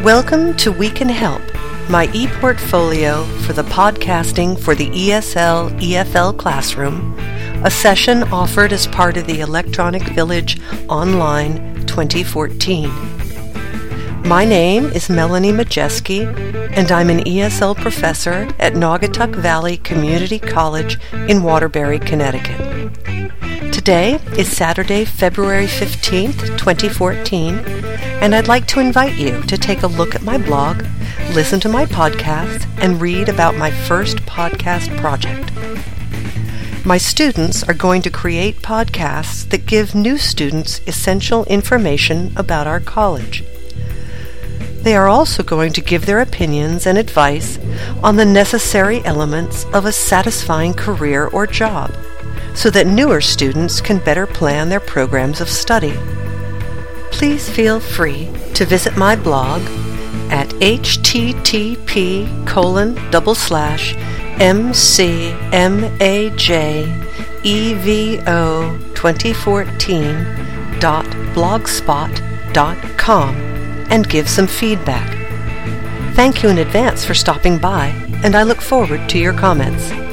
Welcome to We Can Help, my e-portfolio for the podcasting for the ESL-EFL classroom, a session offered as part of the Electronic Village Online 2014. My name is Melanie Majeski, and I'm an ESL professor at Naugatuck Valley Community College in Waterbury, Connecticut. Today is Saturday, February 15th, 2014, and I'd like to invite you to take a look at my blog, listen to my podcast, and read about my first podcast project. My students are going to create podcasts that give new students essential information about our college. They are also going to give their opinions and advice on the necessary elements of a satisfying career or job, so that newer students can better plan their programs of study. Please feel free to visit my blog at http://mcmajo2014.blogspot.com and give some feedback. Thank you in advance for stopping by, and I look forward to your comments.